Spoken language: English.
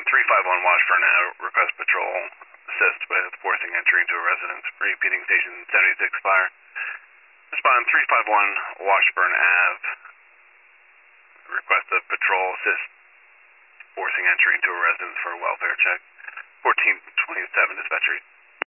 Respond 351 Washburn Ave, request patrol assist with forcing entry into a residence. Repeating station 76 fire. Respond 351 Washburn Ave, request a patrol assist forcing entry into a residence for a welfare check. 1427 dispatcher.